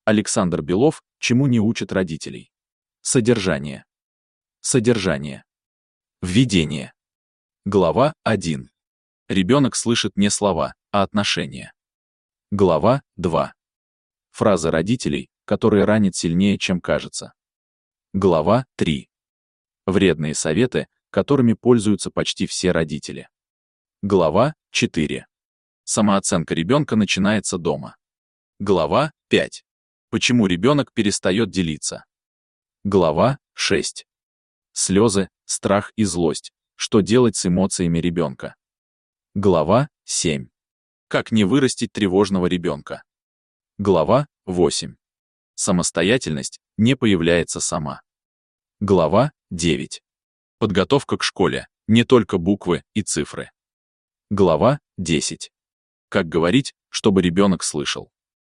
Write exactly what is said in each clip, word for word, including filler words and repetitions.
Александр Белов, чему не учат родителей. Содержание. Содержание. Введение. Глава один. Ребенок слышит не слова, а отношения. Глава два. Фразы родителей, которые ранят сильнее, чем кажется. Глава три. Вредные советы, которыми пользуются почти все родители. Глава четыре. Самооценка ребенка начинается дома. Глава пять. Почему ребенок перестает делиться? Глава шесть. Слезы, страх и злость. Что делать с эмоциями ребенка? Глава семь. Как не вырастить тревожного ребенка? Глава восемь. Самостоятельность не появляется сама. Глава девять. Подготовка к школе, не только буквы и цифры. Глава десять. Как говорить, чтобы ребенок слышал?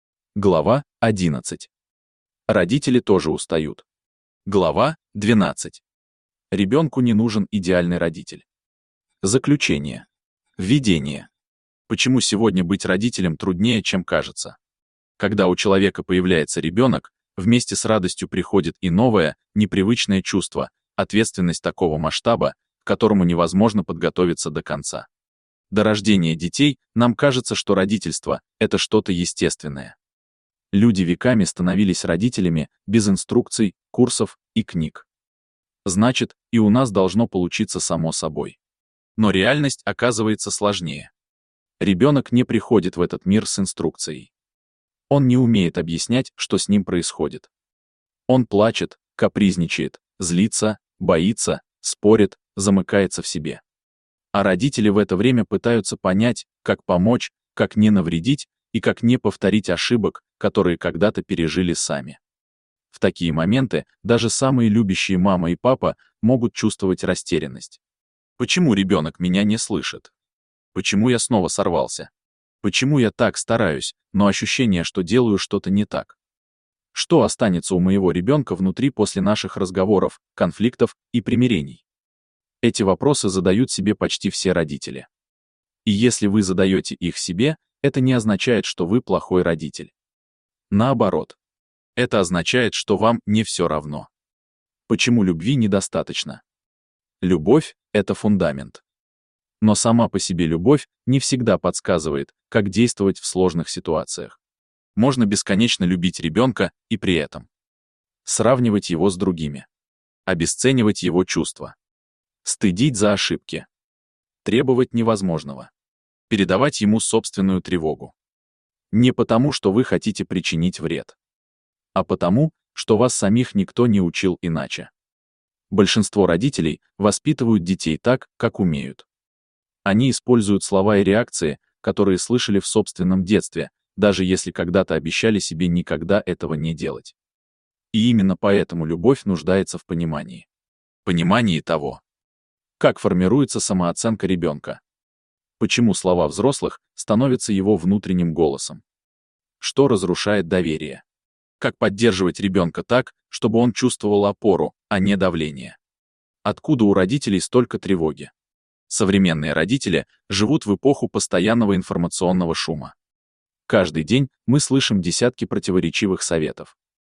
Глава одиннадцать. Родители тоже устают. Глава двенадцать. Ребенку не нужен идеальный родитель. Заключение. Введение. Почему сегодня быть родителем труднее, чем кажется? Когда у человека появляется ребенок, вместе с радостью приходит и новое, непривычное чувство, ответственность такого масштаба, к которому невозможно подготовиться до конца. До рождения детей нам кажется, что родительство — это что-то естественное. Люди веками становились родителями без инструкций, курсов и книг. Значит, и у нас должно получиться само собой. Но реальность оказывается сложнее. Ребенок не приходит в этот мир с инструкцией. Он не умеет объяснять, что с ним происходит. Он плачет, капризничает, злится, боится, спорит, замыкается в себе. А родители в это время пытаются понять, как помочь, как не навредить и как не повторить ошибок, которые когда-то пережили сами. В такие моменты даже самые любящие мама и папа могут чувствовать растерянность. Почему ребенок меня не слышит? Почему я снова сорвался? Почему я так стараюсь, но ощущение, что делаю что-то не так? Что останется у моего ребенка внутри после наших разговоров, конфликтов и примирений? Эти вопросы задают себе почти все родители. И если вы задаете их себе, это не означает, что вы плохой родитель. Наоборот. Это означает, что вам не все равно. Почему любви недостаточно? Любовь — это фундамент. Но сама по себе любовь не всегда подсказывает, как действовать в сложных ситуациях. Можно бесконечно любить ребенка и при этом сравнивать его с другими, обесценивать его чувства, стыдить за ошибки, требовать невозможного, передавать ему собственную тревогу. Не потому, что вы хотите причинить вред, а потому, что вас самих никто не учил иначе. Большинство родителей воспитывают детей так, как умеют. Они используют слова и реакции, которые слышали в собственном детстве, даже если когда-то обещали себе никогда этого не делать. И именно поэтому любовь нуждается в понимании. Понимании того, как формируется самооценка ребенка. Почему слова взрослых становятся его внутренним голосом? Что разрушает доверие? Как поддерживать ребенка так, чтобы он чувствовал опору, а не давление? Откуда у родителей столько тревоги? Современные родители живут в эпоху постоянного информационного шума. Каждый день мы слышим десятки противоречивых советов.